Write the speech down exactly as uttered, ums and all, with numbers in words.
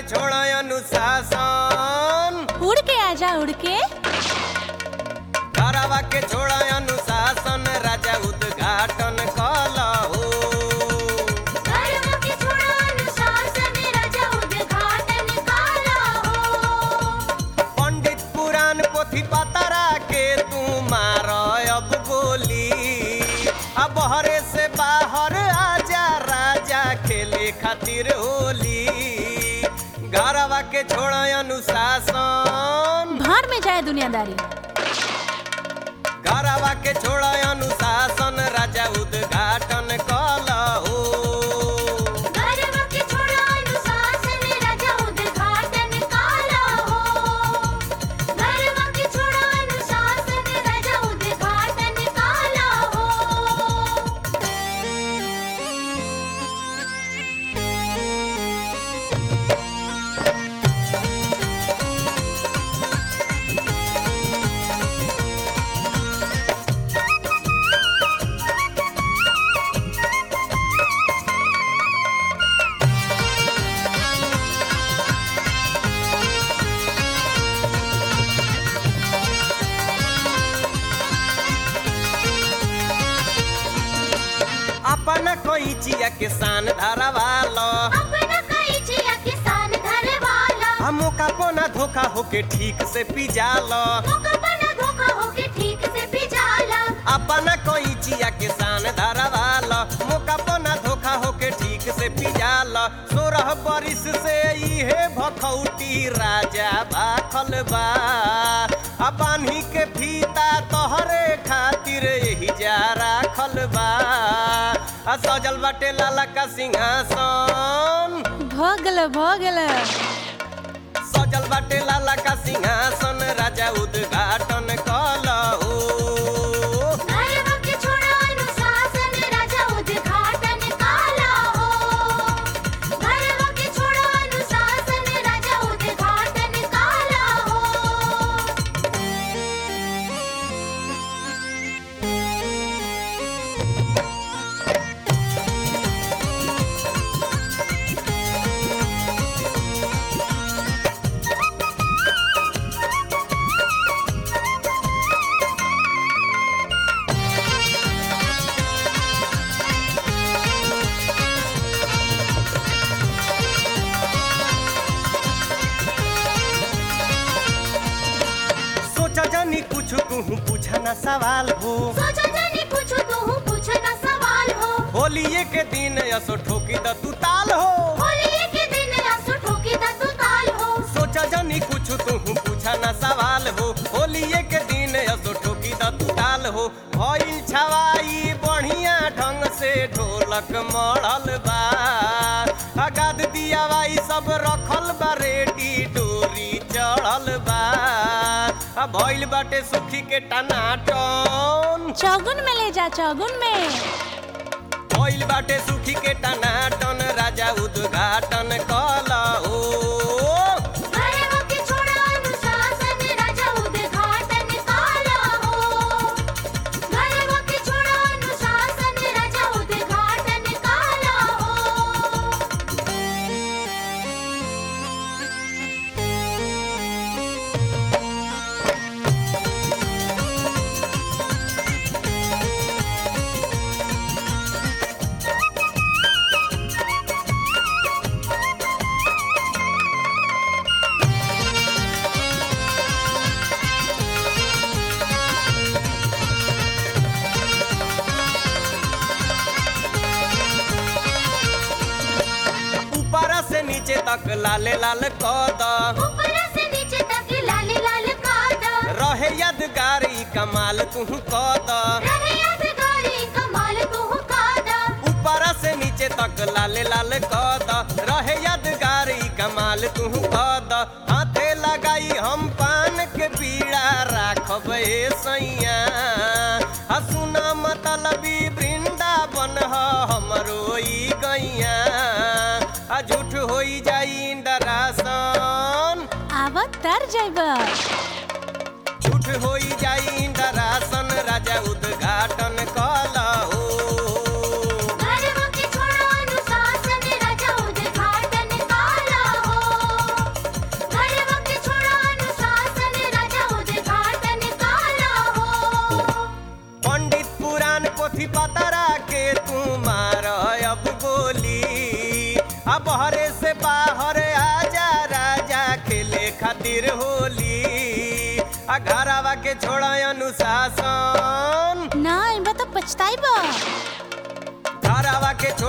छोड़ा अनुशासन। उड़ के आजा उड़ के घरवा के छोड़ा अनुशासन राजा उद्घाटन कलहो। घरवा के छोड़ा अनुशासन राजा उद्घाटन कलहो। पंडित पुराण पोथी पतरा के तू मार अब गोली। अब बहरे से बाहर आजा राजा खेले खातिर होली। घरवा के छोड़ा अनुशासन। भाड़ में जाए दुनियादारी। घरवा के छोड़ा अनुशासन राजा उद्घाटन कलहो। घरवा के छोड़ा अनुशासन राजा उद्घाटन कलहो। घरवा के छोड़ा अनुशासन राजा उद्घाटन कलहो। अपना कोई चिया के सान धरवालो। अपना कई चिया किसान धरवाला। हमो का पोना धोखा होके ठीक से पिजालो। मौका बना धोखा होके ठीक से पिजाला। अपना कोई चिया के सान धरवालो। मोका पोना धोखा होके ठीक से पिजालो। सोरह बरिस से इहे भखौटी राजा भाखल बा। अपानी के फीता तोहरे खातिर यही जा राखल बा। आ सजल बाटे लाला का सिंहासन। भगल भगल सजल बाटे लाला का सिंहासन राजा उद्घाटन कलहो। घरवा के छोड़ा अनुशासन राजा उद्घाटन कलहो। घरवा के छोड़ा अनुशासन राजा उद्घाटन कलहो। सोचा जानी कुछ कहूँ पूछा ना सवाल हो। सोचा जानी कुछ तू पूछ ना सवाल हो। होलिये के दिन असो ठोकी द तू ताल हो। होली के दिन आंसू ठोकी दा तू ताल हो। सोचा जानी कुछ कहूँ पूछा ना सवाल हो। होलिये के दिन असो ठोकी द तू ताल हो। भइल छवाई बढ़िया ढंग से ढोलक मढ़ल बा। अगाद दिया वाई सब रखल बा रेडी डोरी चढ़ल बा। आ भइल बाटे सुखी के टनाटन। चौगुन में ले जा चौगुन में भइल बाटे सुखी के टनाटन राजा उद्घाटन कलहो। घरवा के छोड़ा अनुशासन राजा उद्घाटन कलहो। घरवा के छोड़ा अनुशासन राजा उद्घाटन कलहो। ऊपर से नीचे तक लाले लाल कद। ऊपर से नीचे तक लाल लाल काद। रहे यादगार ई कमाल तू कद। रहे यादगारी कमाल तू काद। ऊपर से नीचे तक लाले लाल कद। रहे यादगार ई कमाल तू कद। हाथे लगाई हम पान के पीड़ा राखब ए सैया। हसुना मतलबी वृंदावन ह हमरो ई गैया। आ झूठ होई जाई डरासन। आवत तर जैब झूठ होई जाई डरासन राजा उद्घाटन कलहो। घरवा के छोड़ा अनुशासन राजा उद्घाटन कलहो। खेले खातिर होली आ घरवा के छोड़ा अनुशासन ना इनबा तो पछताई बा घरवा के छोड़ा